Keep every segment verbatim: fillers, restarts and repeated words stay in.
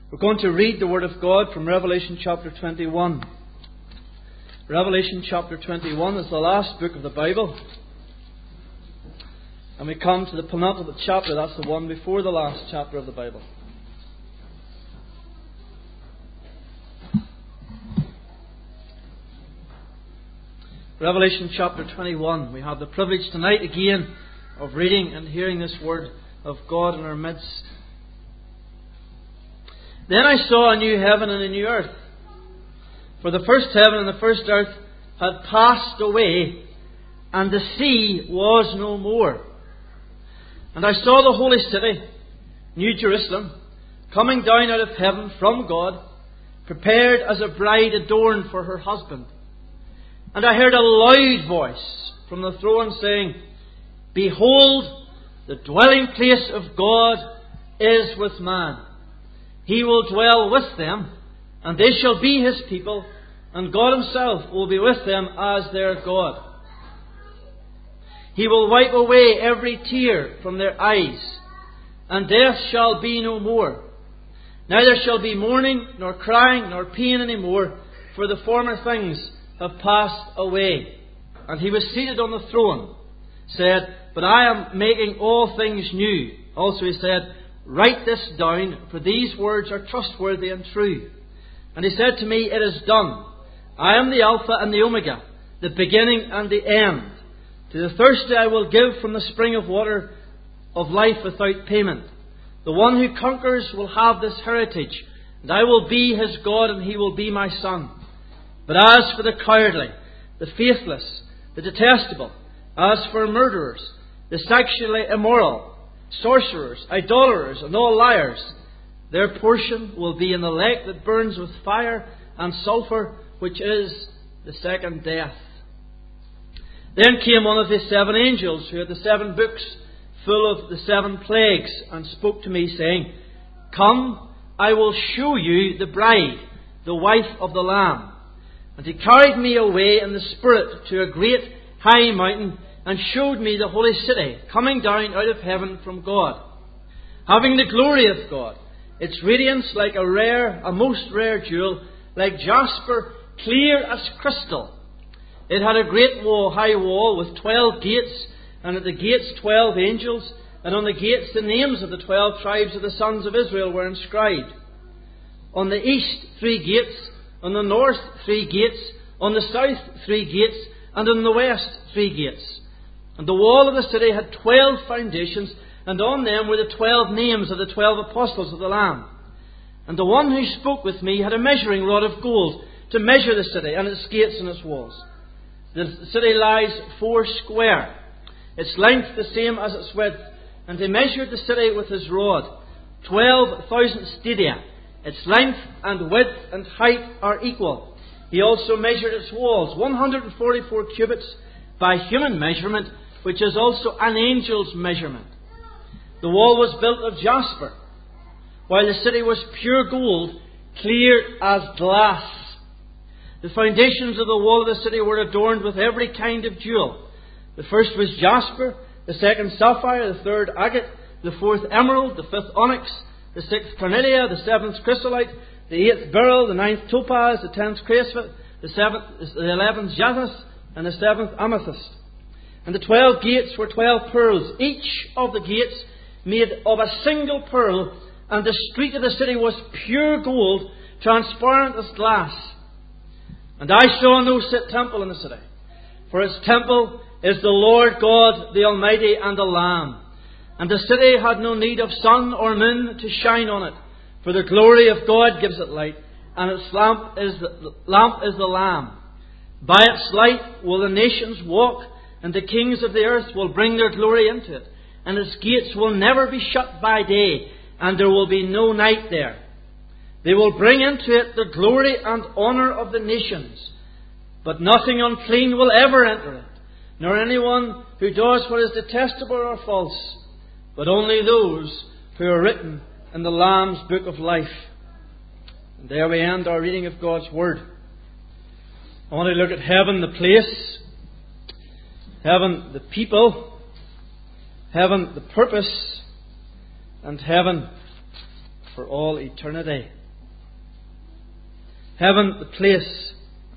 We're going to read the Word of God from Revelation chapter twenty-one. Revelation chapter twenty-one is the last book of the Bible. And we come to the penultimate chapter, that's the one before the last chapter of the Bible. Revelation chapter twenty-one. We have the privilege tonight again of reading and hearing this Word of God in our midst. Then I saw a new heaven and a new earth. For the first heaven and the first earth had passed away, and the sea was no more. And I saw the holy city, New Jerusalem, coming down out of heaven from God, prepared as a bride adorned for her husband. And I heard a loud voice from the throne saying, Behold, the dwelling place of God is with man. He will dwell with them, and they shall be His people, and God Himself will be with them as their God. He will wipe away every tear from their eyes, and death shall be no more. Neither shall be mourning, nor crying, nor pain any more, for the former things have passed away. And He was seated on the throne, said, But I am making all things new. Also He said, Write this down, for these words are trustworthy and true. And He said to me, It is done. I am the Alpha and the Omega, the beginning and the end. To the thirsty I will give from the spring of water of life without payment. The one who conquers will have this heritage, and I will be his God, and he will be my son. But as for the cowardly, the faithless, the detestable, as for murderers, the sexually immoral, sorcerers, idolaters, and all liars, their portion will be in the lake that burns with fire and sulphur, which is the second death. Then came one of the seven angels who had the seven books full of the seven plagues, and spoke to me, saying, Come, I will show you the bride, the wife of the Lamb. And He carried me away in the Spirit to a great high mountain, and showed me the holy city, coming down out of heaven from God, having the glory of God, its radiance like a rare, a most rare jewel, like jasper, clear as crystal. It had a great wall, high wall with twelve gates, and at the gates twelve angels, and on the gates the names of the twelve tribes of the sons of Israel were inscribed. On the east three gates, on the north three gates, on the south three gates, and on the west three gates. And the wall of the city had twelve foundations, and on them were the twelve names of the twelve apostles of the Lamb. And the one who spoke with me had a measuring rod of gold to measure the city and its gates and its walls. The city lies four square, its length the same as its width. And he measured the city with his rod, twelve thousand stadia. Its length and width and height are equal. He also measured its walls, one hundred forty-four cubits by human measurement, which is also an angel's measurement. The wall was built of jasper, while the city was pure gold, clear as glass. The foundations of the wall of the city were adorned with every kind of jewel. The first was jasper, the second sapphire, the third agate, the fourth emerald, the fifth onyx, the sixth carnelian, the seventh chrysolite, the eighth beryl, the ninth topaz, the tenth chrysoprase, the seventh, the eleventh jacinth, and the seventh amethyst. And the twelve gates were twelve pearls, each of the gates made of a single pearl, and the street of the city was pure gold, transparent as glass. And I saw no set temple in the city, for its temple is the Lord God, the Almighty, and the Lamb. And the city had no need of sun or moon to shine on it, for the glory of God gives it light, and its lamp is the, lamp is the Lamb. By its light will the nations walk, and the kings of the earth will bring their glory into it. And its gates will never be shut by day, and there will be no night there. They will bring into it the glory and honour of the nations. But nothing unclean will ever enter it, nor anyone who does what is detestable or false, but only those who are written in the Lamb's book of life. And there we end our reading of God's Word. I want to look at heaven, the place, heaven, the people, heaven, the purpose, and heaven, for all eternity. Heaven, the place.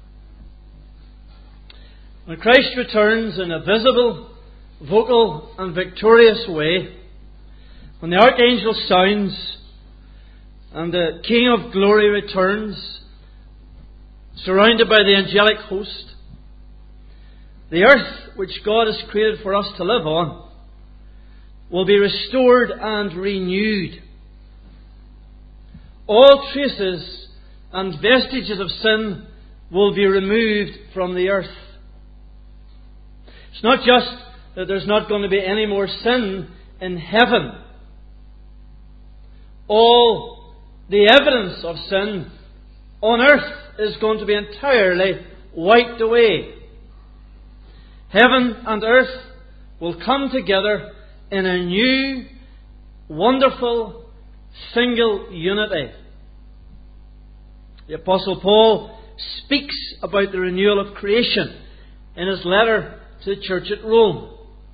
When Christ returns in a visible, vocal and victorious way, when the archangel sounds and the King of glory returns, surrounded by the angelic host, the earth which God has created for us to live on will be restored and renewed. All traces and vestiges of sin will be removed from the earth. It's not just that there's not going to be any more sin in heaven. All the evidence of sin on earth is going to be entirely wiped away. Heaven and earth will come together in a new, wonderful, single unity. The Apostle Paul speaks about the renewal of creation in his letter to the church at Rome.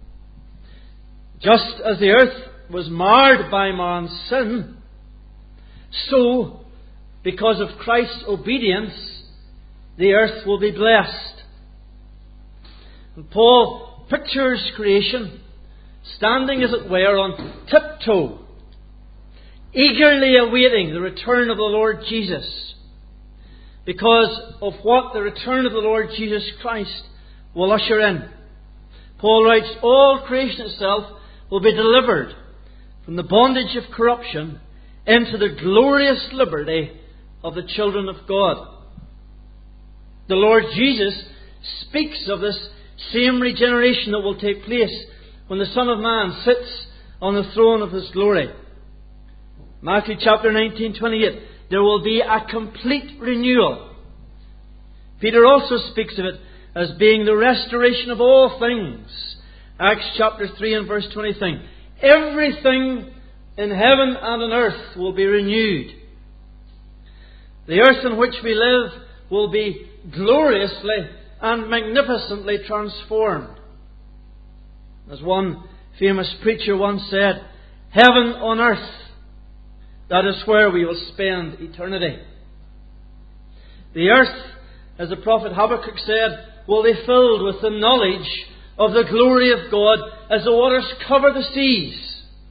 Just as the earth was marred by man's sin, so, because of Christ's obedience, the earth will be blessed. And Paul pictures creation standing, as it were, on tiptoe, eagerly awaiting the return of the Lord Jesus, because of what the return of the Lord Jesus Christ will usher in. Paul writes, all creation itself will be delivered from the bondage of corruption into the glorious liberty of the children of God. The Lord Jesus speaks of this same regeneration that will take place when the Son of Man sits on the throne of His glory. Matthew chapter nineteen, twenty-eight. There will be a complete renewal. Peter also speaks of it as being the restoration of all things. Acts chapter three and verse twenty-three. Everything in heaven and on earth will be renewed. The earth in which we live will be gloriously and magnificently transformed. As one famous preacher once said, heaven on earth, that is where we will spend eternity. The earth, as the prophet Habakkuk said, will be filled with the knowledge of the glory of God as the waters cover the seas.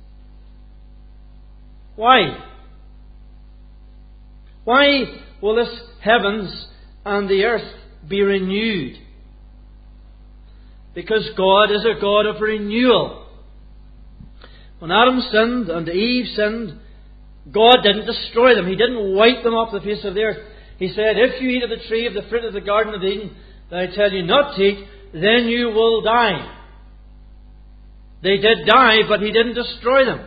Why? Why will this heavens and the earth be renewed? Because God is a God of renewal. When Adam sinned and Eve sinned, God didn't destroy them. He didn't wipe them off the face of the earth. He said, if you eat of the tree of the fruit of the garden of Eden, that I tell you not to eat, then you will die. They did die, but He didn't destroy them.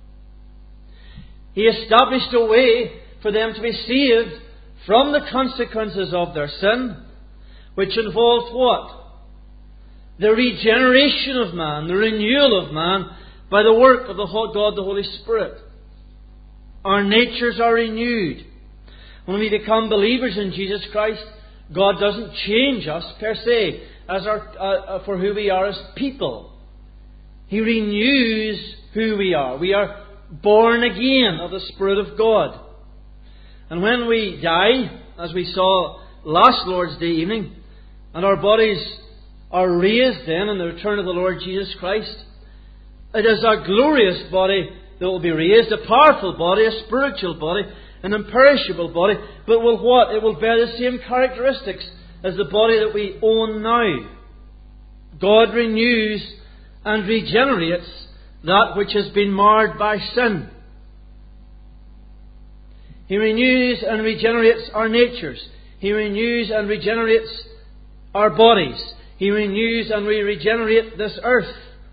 He established a way for them to be saved from the consequences of their sin, which involved what? The regeneration of man, the renewal of man, by the work of the God, the Holy Spirit. Our natures are renewed. When we become believers in Jesus Christ, God doesn't change us per se as our, uh, for who we are as people. He renews who we are. We are born again of the Spirit of God. And when we die, as we saw last Lord's Day evening, and our bodies are raised then in the return of the Lord Jesus Christ, it is a glorious body that will be raised, a powerful body, a spiritual body, an imperishable body, but will what? It will bear the same characteristics as the body that we own now. God renews and regenerates that which has been marred by sin. He renews and regenerates our natures. He renews and regenerates our bodies. He renews and we regenerate this earth.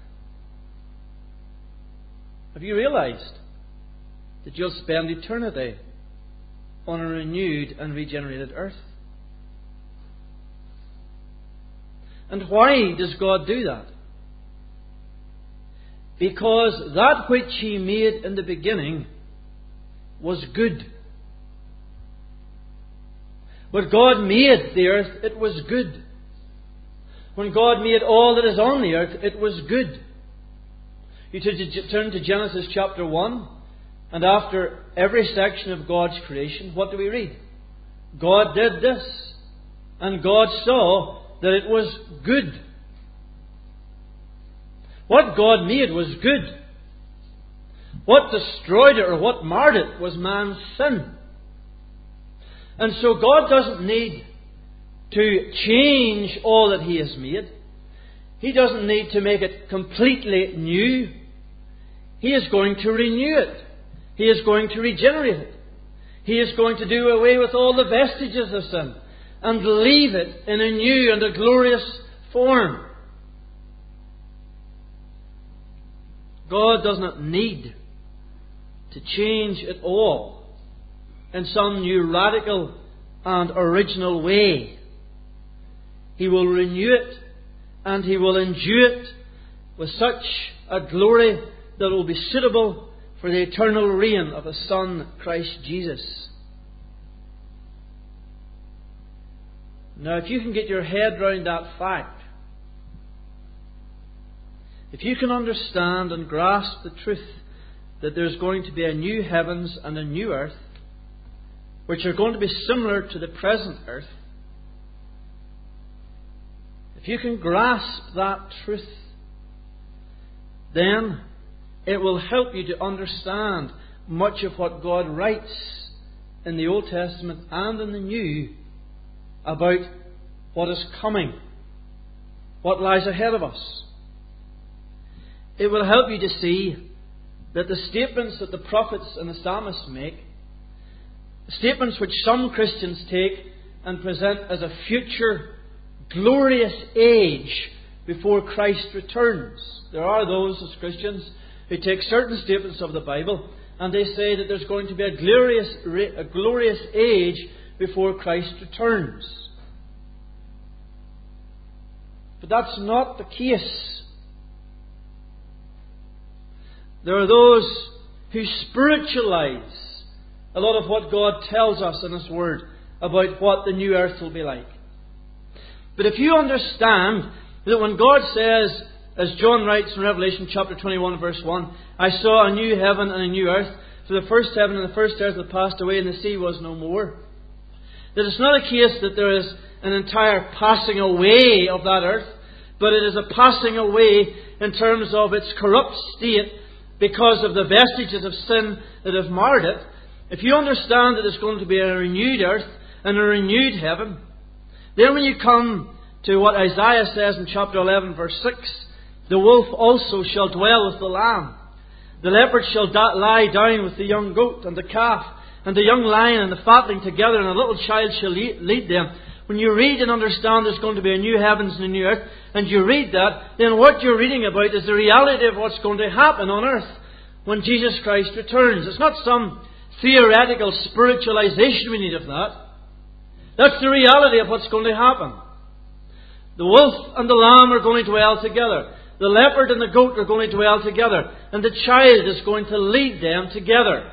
Have you realized that you'll spend eternity on a renewed and regenerated earth? And why does God do that? Because that which He made in the beginning was good. When God made the earth, it was good. When God made all that is on the earth, it was good. You turn to Genesis chapter one, And after every section of God's creation, what do we read? God did this, and God saw that it was good. What God made was good. What destroyed it or what marred it was man's sin. And so God doesn't need to change all that He has made. He doesn't need to make it completely new. He is going to renew it. He is going to regenerate it. He is going to do away with all the vestiges of sin and leave it in a new and a glorious form. God does not need to change it all in some new radical and original way. He will renew it, and He will endue it with such a glory that will be suitable for the eternal reign of His Son, Christ Jesus. Now, if you can get your head round that fact, if you can understand and grasp the truth that there's going to be a new heavens and a new earth, which are going to be similar to the present earth, if you can grasp that truth, then it will help you to understand much of what God writes in the Old Testament and in the New about what is coming, what lies ahead of us. It will help you to see that the statements that the prophets and the psalmists make, statements which some Christians take and present as a future glorious age before Christ returns. There are those as Christians who take certain statements of the Bible and they say that there's going to be a glorious, a glorious age before Christ returns. But that's not the case. There are those who spiritualize a lot of what God tells us in His Word about what the new earth will be like. But if you understand that when God says, as John writes in Revelation chapter twenty-one verse one, I saw a new heaven and a new earth, for the first heaven and the first earth had passed away and the sea was no more. That it's not a case that there is an entire passing away of that earth, but it is a passing away in terms of its corrupt state because of the vestiges of sin that have marred it. If you understand that there's going to be a renewed earth and a renewed heaven, then when you come to what Isaiah says in chapter eleven verse six, the wolf also shall dwell with the lamb. The leopard shall da- lie down with the young goat and the calf, and the young lion and the fatling together, and a little child shall lead, lead them. When you read and understand there's going to be a new heavens and a new earth, and you read that, then what you're reading about is the reality of what's going to happen on earth when Jesus Christ returns. It's not some theoretical spiritualization we need of that. That's the reality of what's going to happen. The wolf and the lamb are going to dwell together. The leopard and the goat are going to dwell together. And the child is going to lead them together.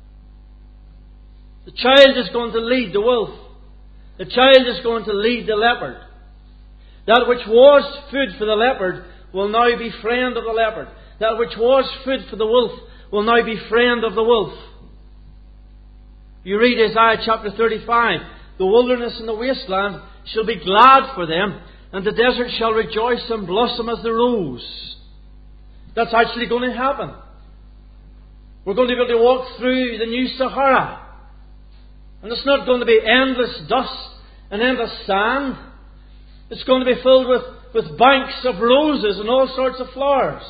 The child is going to lead the wolf. The child is going to lead the leopard. That which was food for the leopard will now be friend of the leopard. That which was food for the wolf will now be friend of the wolf. You read Isaiah chapter thirty-five. The wilderness and the wasteland shall be glad for them, and the desert shall rejoice and blossom as the rose. That's actually going to happen. We're going to be able to walk through the new Sahara. And it's not going to be endless dust and endless sand. It's going to be filled with, with banks of roses and all sorts of flowers.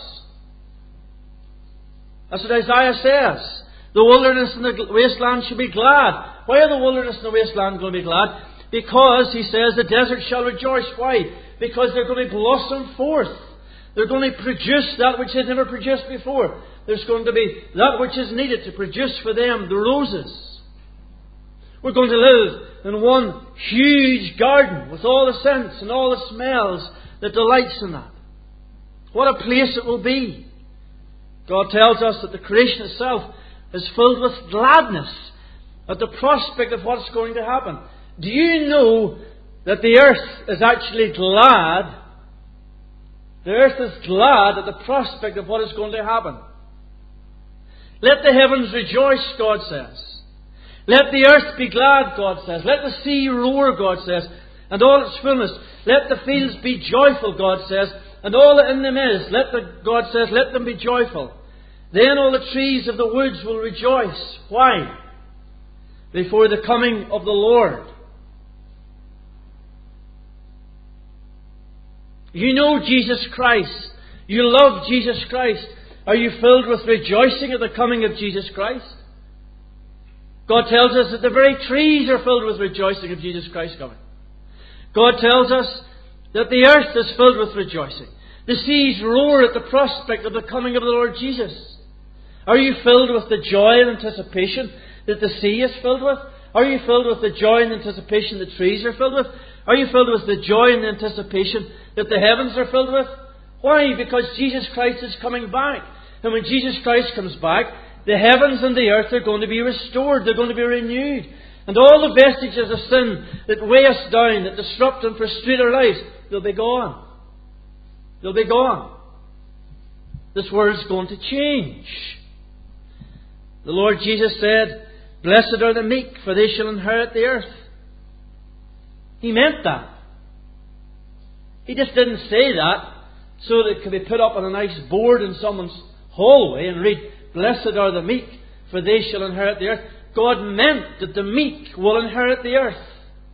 That's what Isaiah says. The wilderness and the wasteland shall be glad. Why are the wilderness and the wasteland going to be glad? Because, he says, the desert shall rejoice. Why? Because they're going to blossom forth. They're going to produce that which they've never produced before. There's going to be that which is needed to produce for them the roses. We're going to live in one huge garden with all the scents and all the smells that delights in that. What a place it will be. God tells us that the creation itself is filled with gladness at the prospect of what's going to happen. Do you know that the earth is actually glad? The earth is glad at the prospect of what is going to happen. Let the heavens rejoice, God says. Let the earth be glad, God says. Let the sea roar, God says, and all its fullness. Let the fields be joyful, God says, and all that in them is. Let the, God says, let them be joyful. Then all the trees of the woods will rejoice. Why? Before the coming of the Lord. You know Jesus Christ. You love Jesus Christ. Are you filled with rejoicing at the coming of Jesus Christ? God tells us that the very trees are filled with rejoicing of Jesus Christ coming. God tells us that the earth is filled with rejoicing. The seas roar at the prospect of the coming of the Lord Jesus. Are you filled with the joy and anticipation that the sea is filled with? Are you filled with the joy and anticipation the trees are filled with? Are you filled with the joy and anticipation that the heavens are filled with? Why? Because Jesus Christ is coming back. And when Jesus Christ comes back, the heavens and the earth are going to be restored. They're going to be renewed. And all the vestiges of sin that weigh us down, that disrupt and frustrate our lives, they'll be gone. They'll be gone. This world's going to change. The Lord Jesus said, "Blessed are the meek, for they shall inherit the earth." He meant that. He just didn't say that so that it could be put up on a nice board in someone's hallway and read, "Blessed are the meek, for they shall inherit the earth." God meant that the meek will inherit the earth.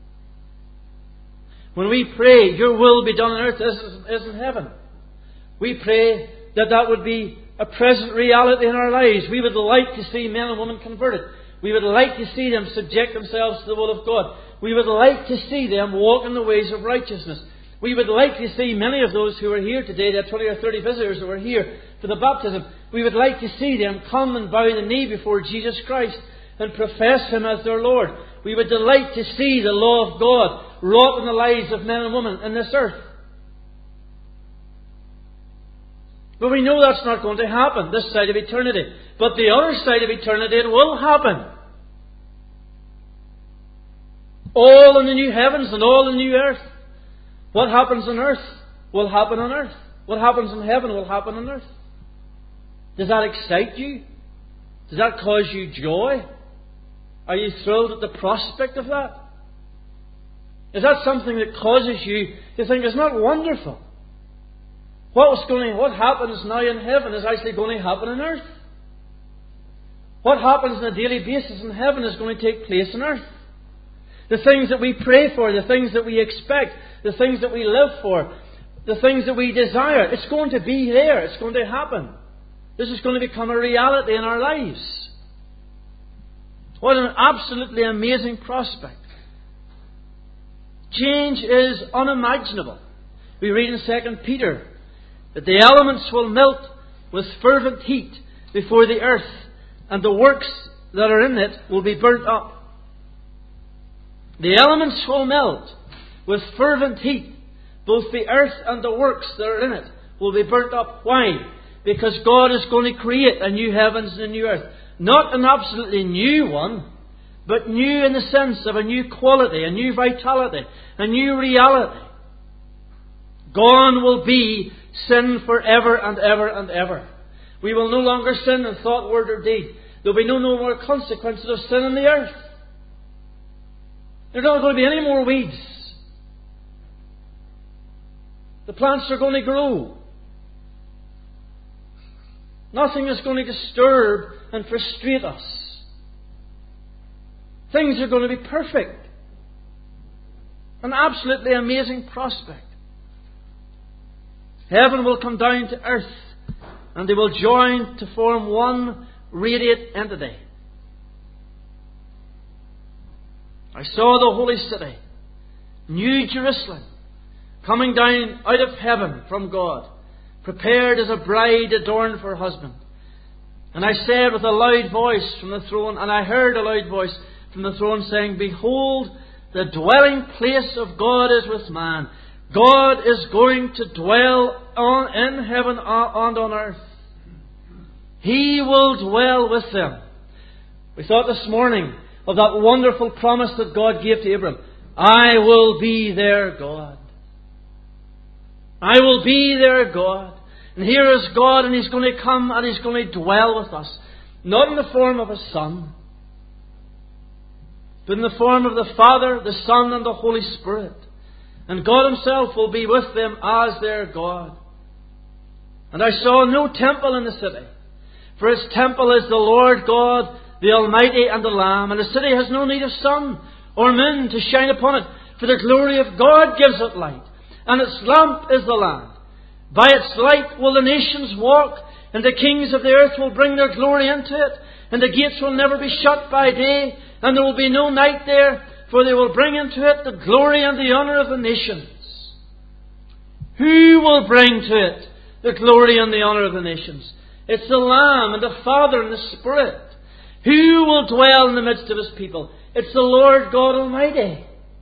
When we pray, "Your will be done on earth as in heaven," we pray that that would be a present reality in our lives. We would like to see men and women converted. We would like to see them subject themselves to the will of God. We would like to see them walk in the ways of righteousness. We would like to see many of those who are here today, there are twenty or thirty visitors who are here for the baptism. We would like to see them come and bow the knee before Jesus Christ and profess Him as their Lord. We would delight to see the law of God wrought in the lives of men and women in this earth. But we know that's not going to happen this side of eternity. But the other side of eternity, it will happen. All in the new heavens and all in the new earth. What happens on earth will happen on earth. What happens in heaven will happen on earth. Does that excite you? Does that cause you joy? Are you thrilled at the prospect of that? Is that something that causes you to think, "Isn't that wonderful? What was going to, what happens now in heaven is actually going to happen on earth. What happens on a daily basis in heaven is going to take place on earth. The things that we pray for, the things that we expect, the things that we live for, the things that we desire, it's going to be there. It's going to happen. This is going to become a reality in our lives. What an absolutely amazing prospect. Change is unimaginable. We read in Second Peter that the elements will melt with fervent heat before the earth, and the works that are in it will be burnt up. The elements will melt with fervent heat. Both the earth and the works that are in it will be burnt up. Why? Because God is going to create a new heavens and a new earth. Not an absolutely new one, but new in the sense of a new quality, a new vitality, a new reality. Gone will be sin forever and ever and ever. We will no longer sin in thought, word or deed. There will be no, no more consequences of sin on the earth. There's not going to be any more weeds. The plants are going to grow. Nothing is going to disturb and frustrate us. Things are going to be perfect. An absolutely amazing prospect. Heaven will come down to earth, and they will join to form one radiant entity. I saw the holy city, New Jerusalem, coming down out of heaven from God, prepared as a bride adorned for her husband. And I said with a loud voice from the throne, and I heard a loud voice from the throne saying, "Behold, the dwelling place of God is with man. God is going to dwell on, in heaven and on earth. He will dwell with them." We thought this morning of that wonderful promise that God gave to Abraham. I will be their God. I will be their God. And here is God, and He's going to come and He's going to dwell with us. not in the form of a Son, but in the form of the Father, the Son, and the Holy Spirit. And God Himself will be with them as their God. And I saw no temple in the city, for its temple is the Lord God, the Almighty, and the Lamb. And the city has no need of sun or moon to shine upon it, for the glory of God gives it light, and its lamp is the Lamb. By its light will the nations walk, and the kings of the earth will bring their glory into it, and the gates will never be shut by day, and there will be no night there, for they will bring into it the glory and the honour of the nations. Who will bring to it the glory and the honour of the nations? It's the Lamb and the Father and the Spirit. Who will dwell in the midst of His people? It's the Lord God Almighty.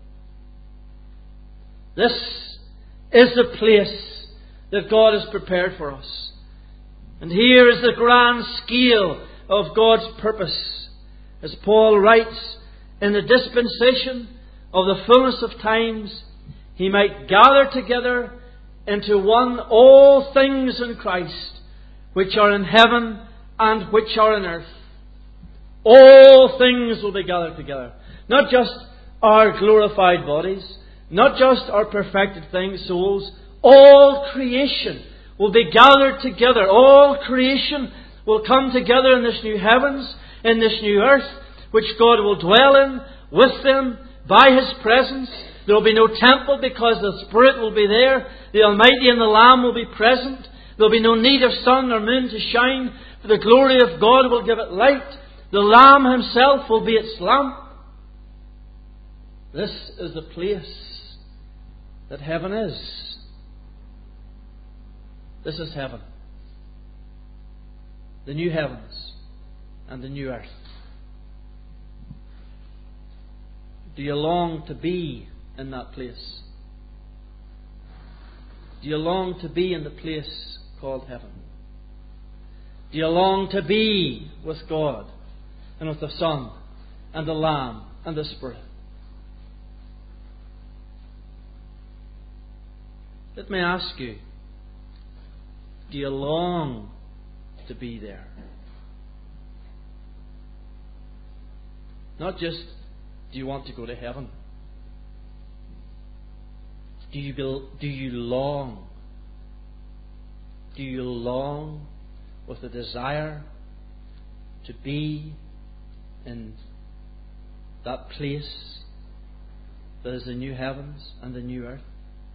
This is the place that God has prepared for us. And here is the grand scale of God's purpose. As Paul writes, in the dispensation of the fullness of times, He might gather together into one all things in Christ, which are in heaven and which are in earth. All things will be gathered together. Not just our glorified bodies, not just our perfected things, souls. All creation will be gathered together. All creation will come together in this new heavens, in this new earth, which God will dwell in with them by His presence. There will be no temple because the Spirit will be there. The Almighty and the Lamb will be present. There will be no need of sun or moon to shine, for the glory of God will give it light. The Lamb Himself will be its lamp. This is the place that heaven is. This is heaven. The new heavens and the new earth. Do you long to be in that place? Do you long to be in the place called heaven? Do you long to be with God and with the Son and the Lamb and the Spirit? Let me ask you, do you long to be there? Not just, do you want to go to heaven? Do you, do you long? Do you long with a desire to be in that place that is the new heavens and the new earth?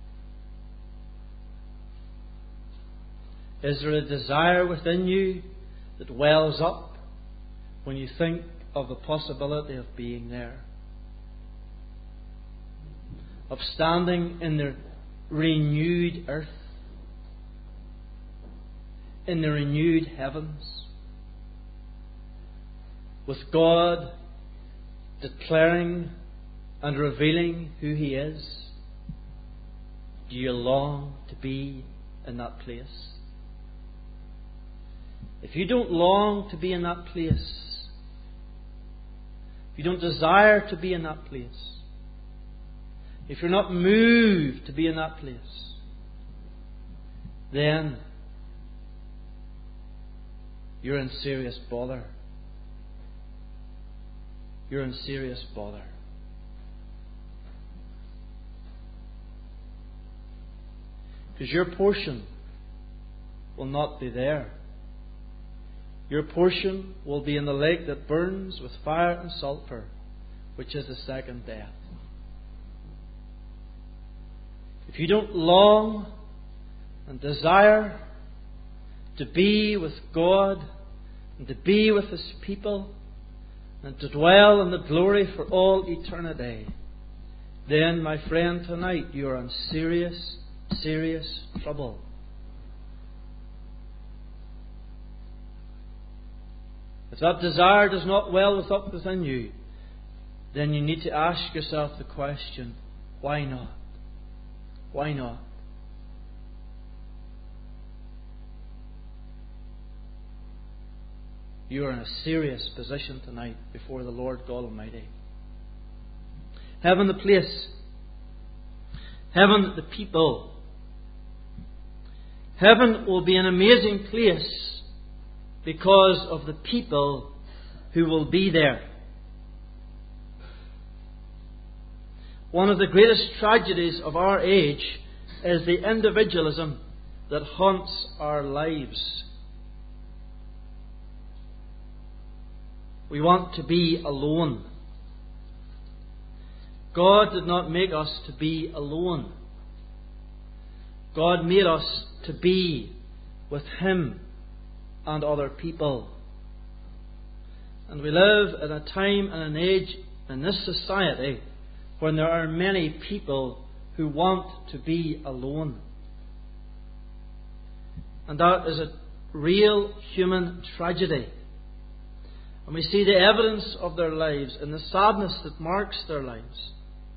Is there a desire within you that wells up when you think of the possibility of being there? Of standing in the renewed earth, in the renewed heavens, with God declaring and revealing who He is? Do you long to be in that place? If you don't long to be in that place, if you don't desire to be in that place, if you're not moved to be in that place, then you're in serious bother. You're in serious bother. Because your portion will not be there. Your portion will be in the lake that burns with fire and sulphur, which is the second death. If you don't long and desire to be with God and to be with His people and to dwell in the glory for all eternity, then, my friend, tonight you are in serious, serious trouble. If that desire does not well up within you, then you need to ask yourself the question, why not? Why not? You are in a serious position tonight before the Lord God Almighty. Heaven the place. Heaven the people. Heaven will be an amazing place because of the people who will be there. One of the greatest tragedies of our age is the individualism that haunts our lives. We want to be alone. God did not make us to be alone. God made us to be with Him and other people. And we live in a time and an age in this society when there are many people who want to be alone. And that is a real human tragedy. And we see the evidence of their lives and the sadness that marks their lives.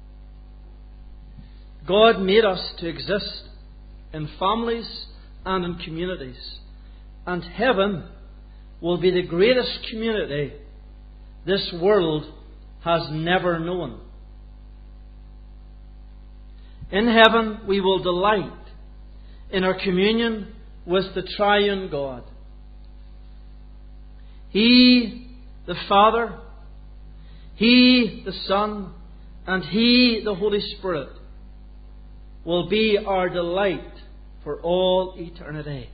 God made us to exist in families and in communities. And heaven will be the greatest community this world has never known. In heaven we will delight in our communion with the triune God. He, the Father, He, the Son, and He, the Holy Spirit, will be our delight for all eternity.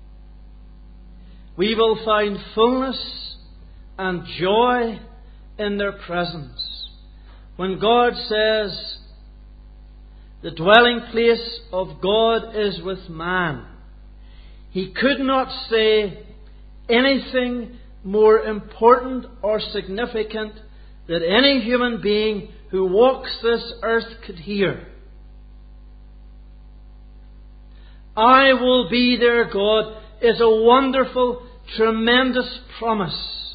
We will find fullness and joy in their presence. When God says, the dwelling place of God is with man, He could not say anything more important or significant that any human being who walks this earth could hear. I will be their God is a wonderful, tremendous promise.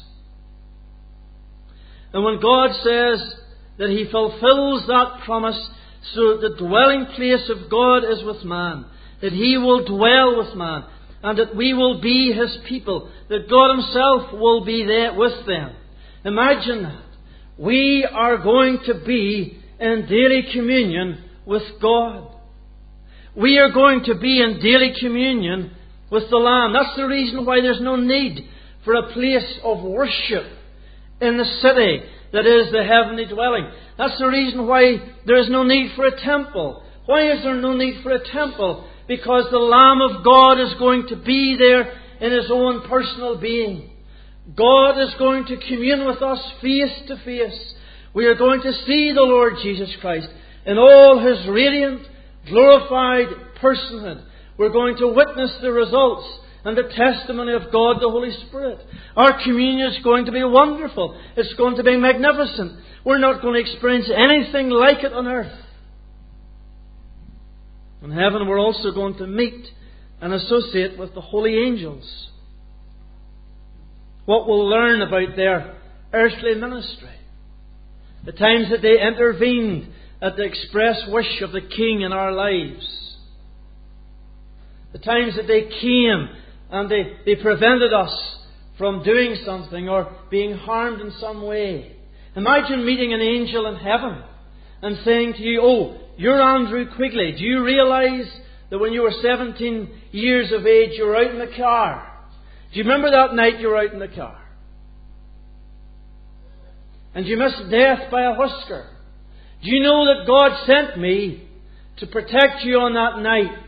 And when God says that He fulfills that promise, so the dwelling place of God is with man, that He will dwell with man, and that we will be His people, that God Himself will be there with them. Imagine that. We are going to be in daily communion with God. We are going to be in daily communion with the Lamb. That's the reason why there's no need for a place of worship in the city that is the heavenly dwelling. That's the reason why there is no need for a temple. Why is there no need for a temple? Because the Lamb of God is going to be there in His own personal being. God is going to commune with us face to face. We are going to see the Lord Jesus Christ in all His radiant, glorified personhood. We're going to witness the results and the testimony of God the Holy Spirit. Our communion is going to be wonderful. It's going to be magnificent. We're not going to experience anything like it on earth. In heaven we're also going to meet and associate with the holy angels. What we'll learn about their earthly ministry. The times that they intervened at the express wish of the King in our lives. The times that they came and they, they prevented us from doing something or being harmed in some way. Imagine meeting an angel in heaven and saying to you, "Oh, you're Andrew Quigley. Do you realize that when you were seventeen years of age you were out in the car? Do you remember that night you were out in the car? And you missed death by a whisker. Do you know that God sent me to protect you on that night?"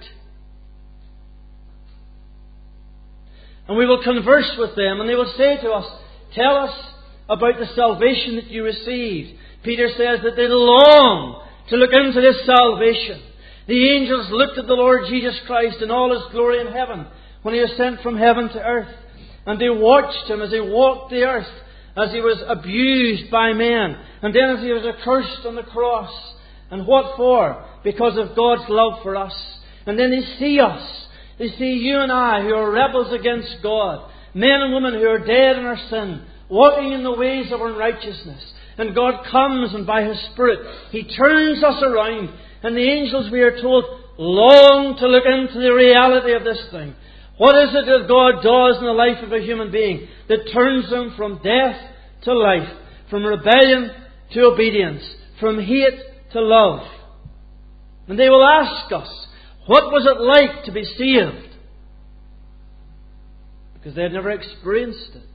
And we will converse with them and they will say to us, "Tell us about the salvation that you received." Peter says that they long to look into this salvation. The angels looked at the Lord Jesus Christ in all His glory in heaven when He was sent from heaven to earth. And they watched Him as He walked the earth, as He was abused by men, and then as He was accursed on the cross. And what for? Because of God's love for us. And then they see us. They see you and I who are rebels against God, men and women who are dead in our sin, walking in the ways of unrighteousness. And God comes and by His Spirit He turns us around. And the angels, we are told, long to look into the reality of this thing. What is it that God does in the life of a human being that turns them from death to life, from rebellion to obedience, from hate to love? And they will ask us, what was it like to be saved? because they had never experienced it.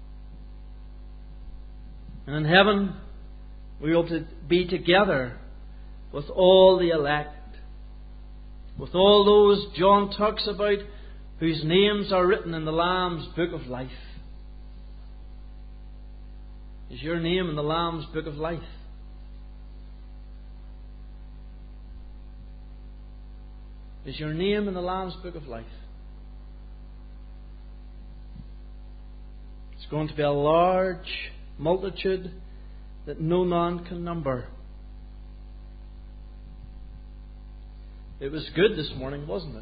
And in heaven, we hope to be together with all the elect, with all those John talks about whose names are written in the Lamb's Book of Life. Is your name in the Lamb's Book of Life? Is your name in the Lamb's Book of Life? It's going to be a large multitude that no man can number. It was good this morning, wasn't it?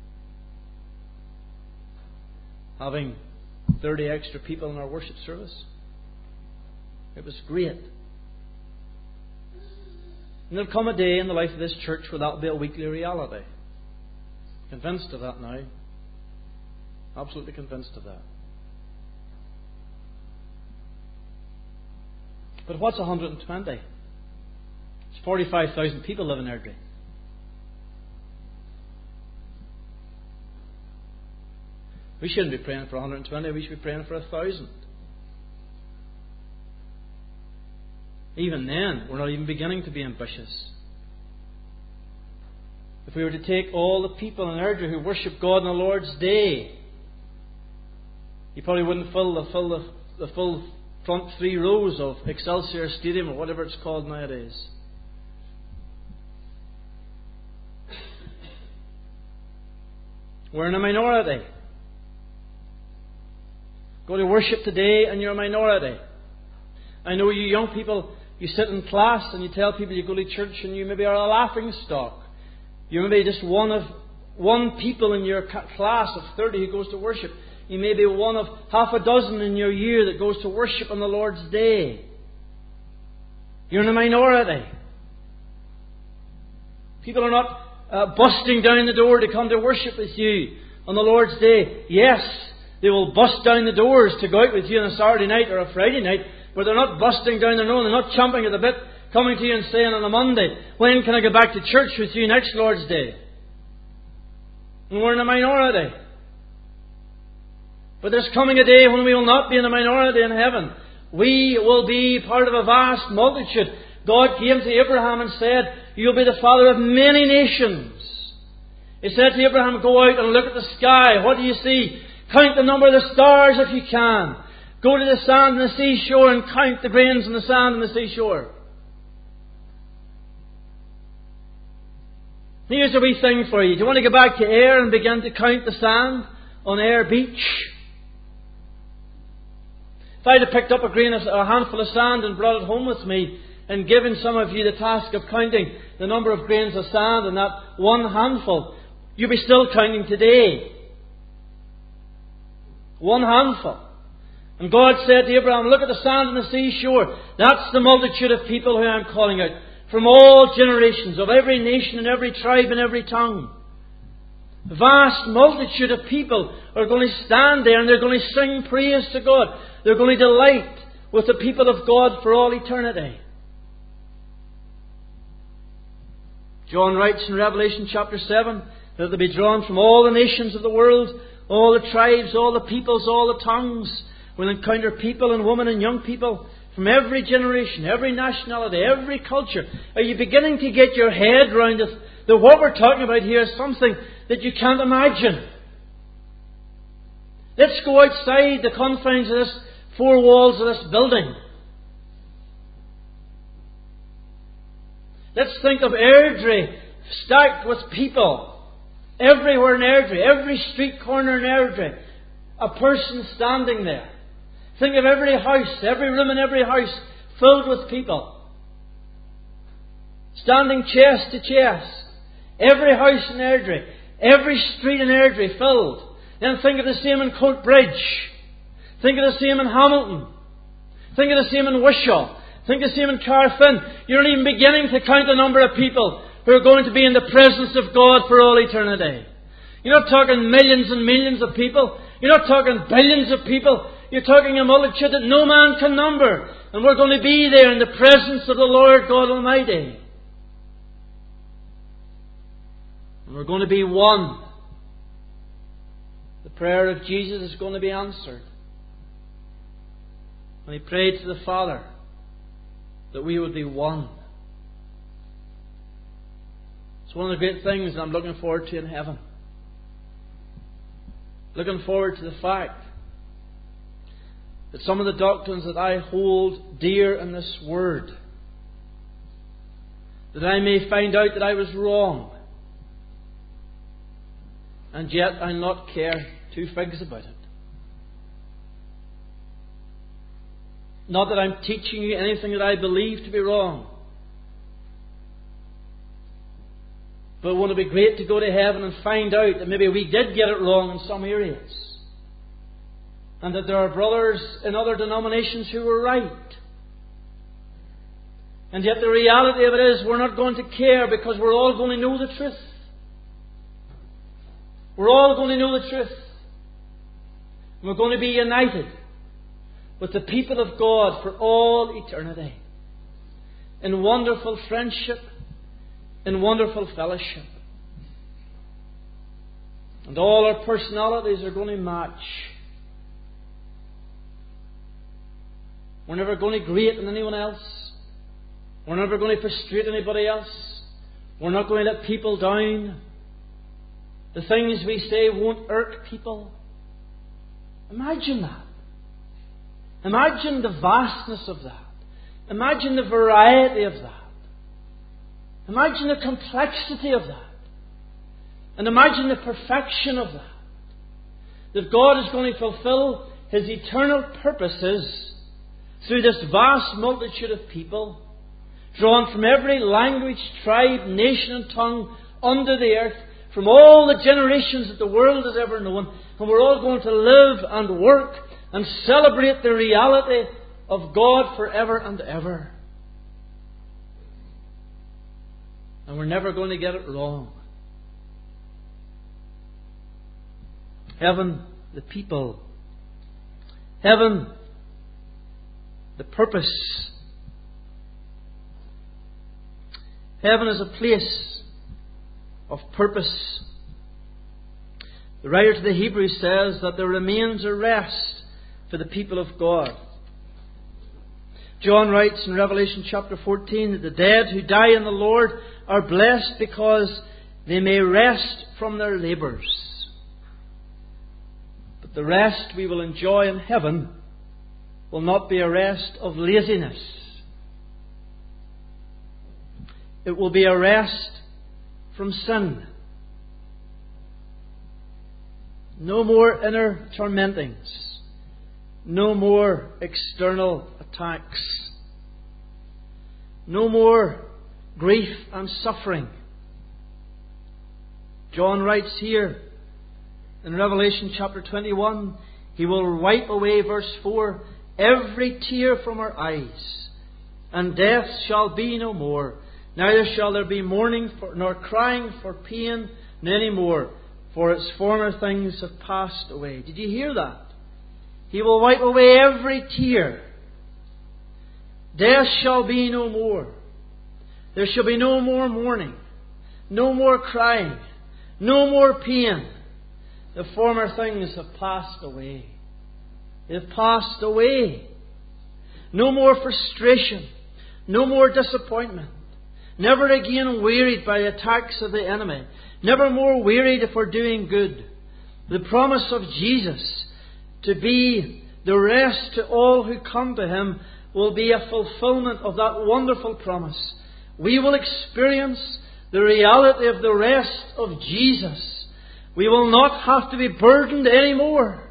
Having thirty extra people in our worship service. It was great. And there'll come a day in the life of this church where that'll be a weekly reality. Convinced of that now. Absolutely convinced of that. But what's one hundred twenty? It's forty-five thousand people live in Airdrie. We shouldn't be praying for one hundred twenty, we should be praying for a thousand. Even then, we're not even beginning to be ambitious. If we were to take all the people in Airdrie who worship God on the Lord's Day, you probably wouldn't fill the, fill the, the full front three rows of Excelsior Stadium or whatever it's called nowadays. We're in a minority. Go to worship today and you're a minority. I know you young people, you sit in class and you tell people you go to church and you maybe are a laughing stock. You may be just one of one people in your class of thirty who goes to worship. You may be one of half a dozen in your year that goes to worship on the Lord's Day. You're in a minority. People are not uh, busting down the door to come to worship with you on the Lord's Day. Yes, they will bust down the doors to go out with you on a Saturday night or a Friday night, but they're not busting down their door. They're not chomping at the bit, coming to you and saying on a Monday, when can I go back to church with you next Lord's Day? And we're in a minority. But there's coming a day when we will not be in a minority in heaven. We will be part of a vast multitude. God came to Abraham and said, you'll be the father of many nations. He said to Abraham, go out and look at the sky. What do you see? Count the number of the stars if you can. Go to the sand and the seashore and count the grains in the sand and the seashore. Here's a wee thing for you. Do you want to go back to Ayr and begin to count the sand on Ayr Beach? If I had picked up a grain of, a handful of sand and brought it home with me and given some of you the task of counting the number of grains of sand in that one handful, you'd be still counting today. One handful. And God said to Abraham, look at the sand on the seashore. That's the multitude of people who I'm calling out. From all generations, of every nation and every tribe and every tongue. A vast multitude of people are going to stand there and they're going to sing praise to God. They're going to delight with the people of God for all eternity. John writes in Revelation chapter seven that they'll be drawn from all the nations of the world, all the tribes, all the peoples, all the tongues. We'll encounter people and women and young people from every generation, every nationality, every culture. Are you beginning to get your head round it? That what we're talking about here is something that you can't imagine. Let's go outside the confines of this four walls of this building. Let's think of Airdrie stacked with people. Everywhere in Airdrie, every street corner in Airdrie, a person standing there. Think of every house, every room in every house filled with people. Standing chest to chest. Every house in Airdrie, every street in Airdrie filled. Then think of the same in Coatbridge. Think of the same in Hamilton. Think of the same in Wishaw. Think of the same in Carfin. You're not even beginning to count the number of people who are going to be in the presence of God for all eternity. You're not talking millions and millions of people. You're not talking billions of people. You're talking a multitude that no man can number. And we're going to be there in the presence of the Lord God Almighty. And we're going to be one. The prayer of Jesus is going to be answered. And He prayed to the Father that we would be one. It's one of the great things I'm looking forward to in heaven. Looking forward to the fact that some of the doctrines that I hold dear in this Word, that I may find out that I was wrong, and yet I'll not care two figs about it. Not that I'm teaching you anything that I believe to be wrong, but won't it be great to go to heaven and find out that maybe we did get it wrong in some areas, and that there are brothers in other denominations who were right. And yet the reality of it is we're not going to care, because we're all going to know the truth. We're all going to know the truth. And we're going to be united with the people of God for all eternity, in wonderful friendship, in wonderful fellowship. And all our personalities are going to match. We're never going to grate on anyone else. We're never going to frustrate anybody else. We're not going to let people down. The things we say won't irk people. Imagine that. Imagine the vastness of that. Imagine the variety of that. Imagine the complexity of that. And imagine the perfection of that. That God is going to fulfill His eternal purposes through this vast multitude of people, drawn from every language, tribe, nation and tongue under the earth, from all the generations that the world has ever known. And we're all going to live and work and celebrate the reality of God forever and ever. And we're never going to get it wrong. Heaven, the people. Heaven, the purpose. Heaven is a place of purpose. The writer to the Hebrews says that there remains a rest for the people of God. John writes in Revelation chapter fourteen that the dead who die in the Lord are blessed because they may rest from their labours. But the rest we will enjoy in heaven will not be a rest of laziness. It will be a rest from sin. No more inner tormentings. No more external attacks. No more grief and suffering. John writes here in Revelation chapter twenty-one, He will wipe away, verse four, every tear from our eyes, and death shall be no more. Neither shall there be mourning for, nor crying for pain any more, for its former things have passed away. Did you hear that? He will wipe away every tear. Death shall be no more. There shall be no more mourning, no more crying, no more pain. The former things have passed away. They've passed away. No more frustration, no more disappointment. Never again wearied by the attacks of the enemy. Never more wearied if we're doing good. The promise of Jesus to be the rest to all who come to Him will be a fulfillment of that wonderful promise. We will experience the reality of the rest of Jesus. We will not have to be burdened anymore.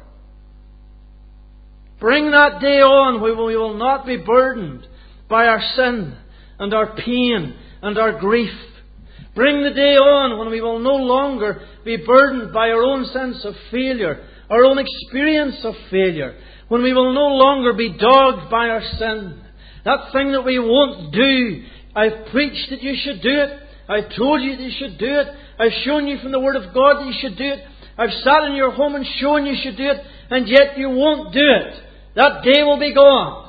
Bring that day on where we will not be burdened by our sin and our pain and our grief. Bring the day on when we will no longer be burdened by our own sense of failure, our own experience of failure. When we will no longer be dogged by our sin. That thing that we won't do. I've preached that you should do it. I've told you that you should do it. I've shown you from the Word of God that you should do it. I've sat in your home and shown you should do it. And yet you won't do it. That day will be gone.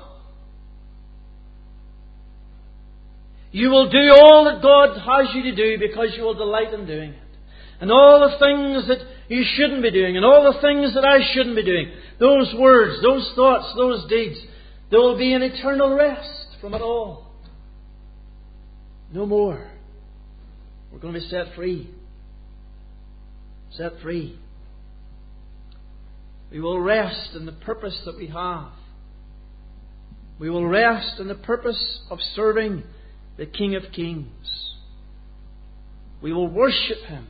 You will do all that God has you to do because you will delight in doing it. And all the things that you shouldn't be doing, and all the things that I shouldn't be doing, those words, those thoughts, those deeds, there will be an eternal rest from it all. No more. We're going to be set free. Set free. We will rest in the purpose that we have. We will rest in the purpose of serving the King of Kings. We will worship Him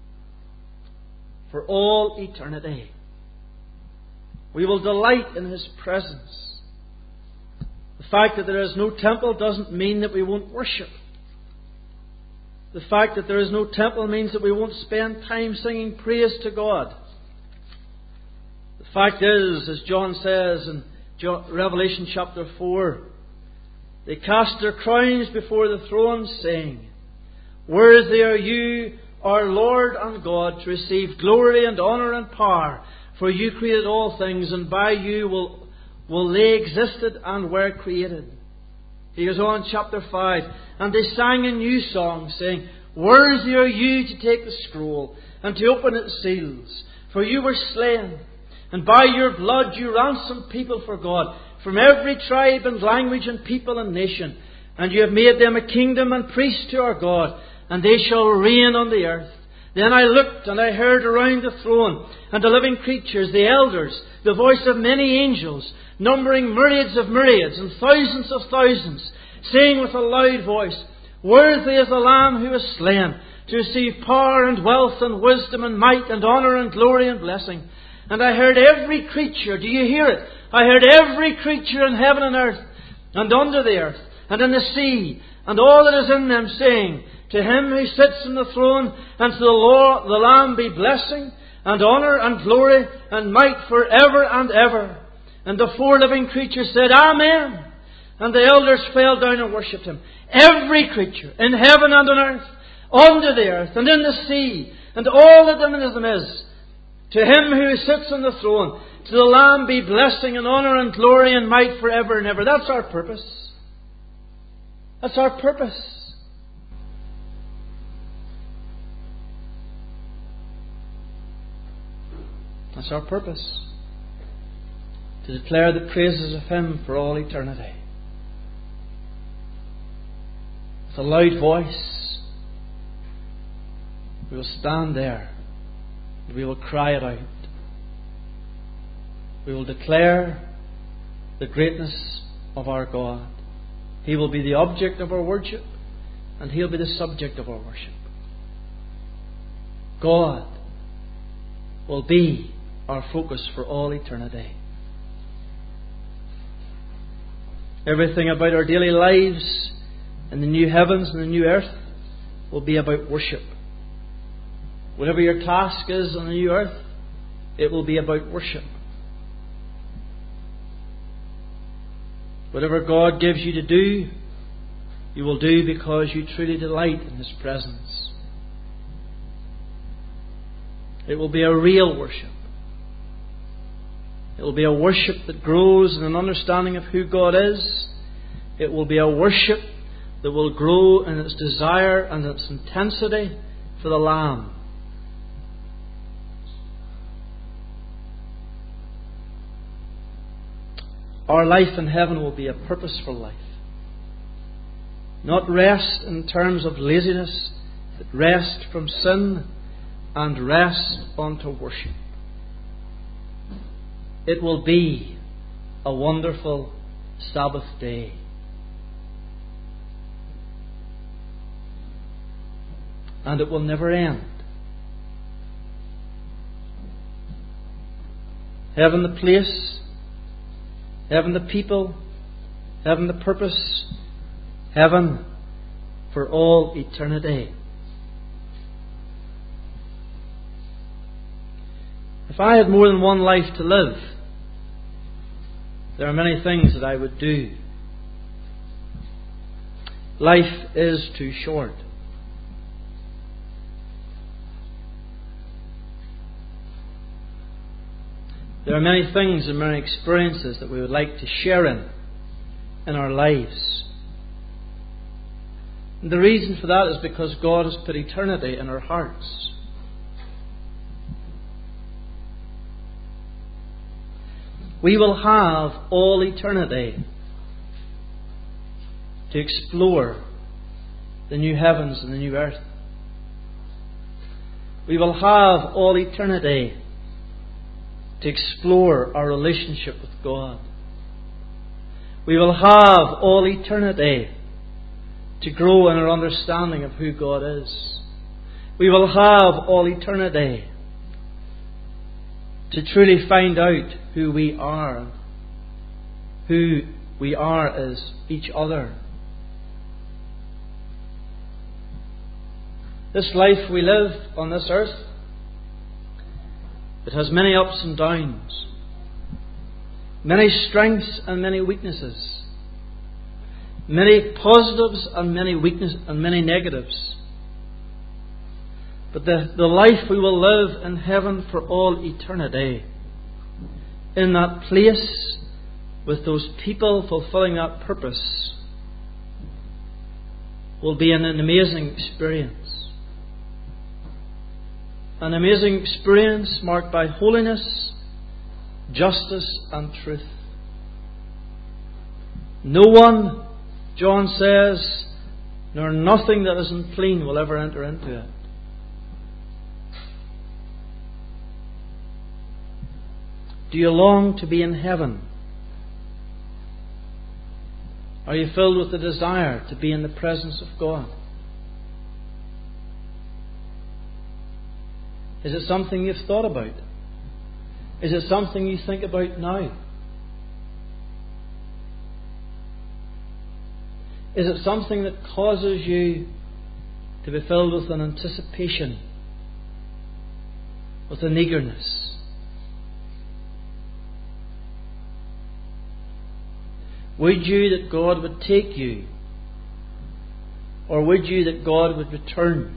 for all eternity. We will delight in His presence. The fact that there is no temple doesn't mean that we won't worship. The fact that there is no temple means that we won't spend time singing praise to God. The fact is, as John says in Revelation chapter four, they cast their crowns before the throne, saying, Worthy are you, our Lord and God, to receive glory and honour and power, for you created all things, and by you will, will they existed and were created. He goes on, chapter five, and they sang a new song, saying, Worthy are you to take the scroll and to open its seals, for you were slain, and by your blood you ransomed people for God, from every tribe and language and people and nation. And you have made them a kingdom and priests to our God, and they shall reign on the earth. Then I looked, and I heard around the throne, and the living creatures, the elders, the voice of many angels, numbering myriads of myriads, and thousands of thousands, saying with a loud voice, Worthy is the Lamb who was slain, to receive power and wealth and wisdom and might and honour and glory and blessing. And I heard every creature, do you hear it? I heard every creature in heaven and earth, and under the earth, and in the sea, and all that is in them, saying, To Him who sits on the throne, and to the, Lord, the Lamb be blessing, and honour, and glory, and might for ever and ever. And the four living creatures said, Amen. And the elders fell down and worshipped Him. Every creature, in heaven and on earth, under the earth, and in the sea, and all that in them is, to Him who sits on the throne, to the Lamb be blessing and honour and glory and might forever and ever. That's our purpose. That's our purpose. That's our purpose. To declare the praises of Him for all eternity. With a loud voice, we will stand there. We will cry it out. We will declare the greatness of our God. He will be the object of our worship, and He'll be the subject of our worship. God will be our focus for all eternity. Everything about our daily lives in the new heavens and the new earth will be about worship. Whatever your task is on the new earth, it will be about worship. Whatever God gives you to do, you will do because you truly delight in His presence. It will be a real worship. It will be a worship that grows in an understanding of who God is. It will be a worship that will grow in its desire and its intensity for the Lamb. Our life in heaven will be a purposeful life. Not rest in terms of laziness, but rest from sin and rest unto worship. It will be a wonderful Sabbath day. And it will never end. Heaven the place, heaven the people, heaven the purpose, heaven for all eternity. If I had more than one life to live, there are many things that I would do. Life is too short. There are many things and many experiences that we would like to share in, in our lives. And the reason for that is because God has put eternity in our hearts. we will have all eternity to explore the new heavens and the new earth. We will have all eternity to explore our relationship with God. We will have all eternity to grow in our understanding of who God is. We will have all eternity to truly find out who we are, who we are as each other. This life we live on this earth, it has many ups and downs, many strengths and many weaknesses, many positives and many weaknesses and many negatives. But the, the life we will live in heaven for all eternity, in that place with those people fulfilling that purpose, will be an, an amazing experience. An amazing experience marked by holiness, justice and truth. No one, John says, nor nothing that is unclean will ever enter into it. Do you long to be in heaven? Are you filled with the desire to be in the presence of God? Is it something you've thought about? Is it something you think about now? Is it something that causes you to be filled with an anticipation, with an eagerness? Would you that God would take you? Or would you that God would return,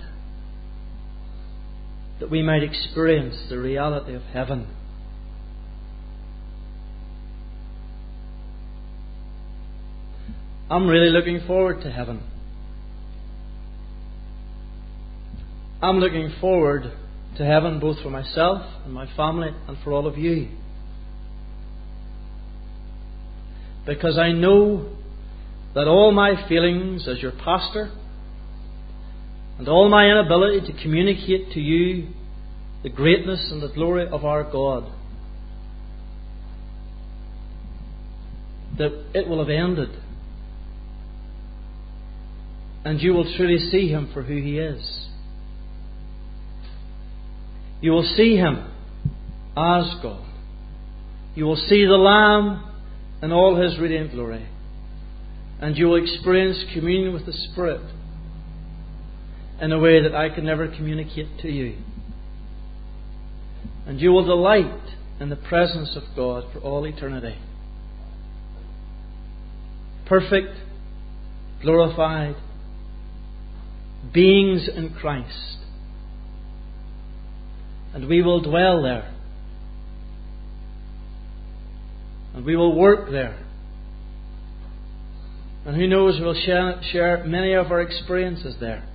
that we might experience the reality of heaven? I'm really looking forward to heaven. I'm looking forward to heaven both for myself and my family and for all of you. Because I know that all my feelings as your pastor and all my inability to communicate to you the greatness and the glory of our God, that it will have ended, and you will truly see Him for who He is. You will see Him as God. You will see the Lamb in all His radiant glory, and you will experience communion with the Spirit in a way that I can never communicate to you. And you will delight in the presence of God for all eternity. Perfect, glorified beings in Christ. And we will dwell there. And we will work there. And who knows, we'll share, share many of our experiences there.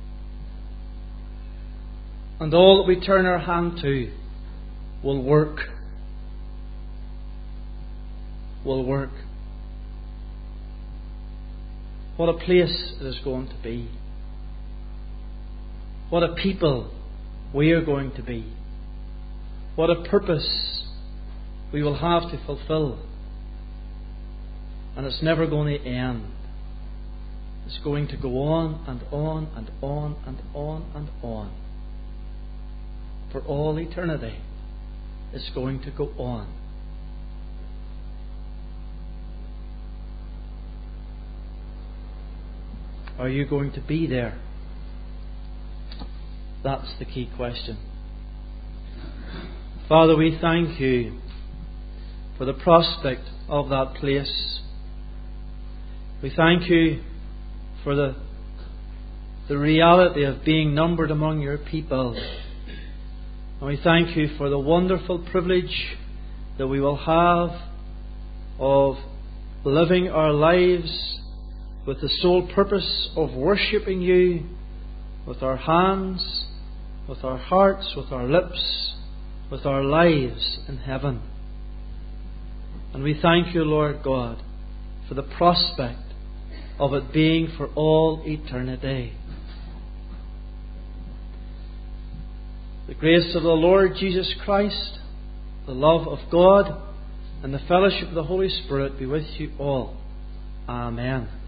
And all that we turn our hand to will work. Will work. What a place it is going to be. What a people we are going to be. What a purpose we will have to fulfill. And it's never going to end. It's going to go on and on and on and on and on. For all eternity, it's going to go on. Are you going to be there? That's the key question. Father, we thank You for the prospect of that place. We thank You for the, the reality of being numbered among Your people. And we thank You for the wonderful privilege that we will have of living our lives with the sole purpose of worshipping You with our hands, with our hearts, with our lips, with our lives in heaven. And we thank you, Lord God, for the prospect of it being for all eternity. The grace of the Lord Jesus Christ, the love of God, and the fellowship of the Holy Spirit be with you all. Amen.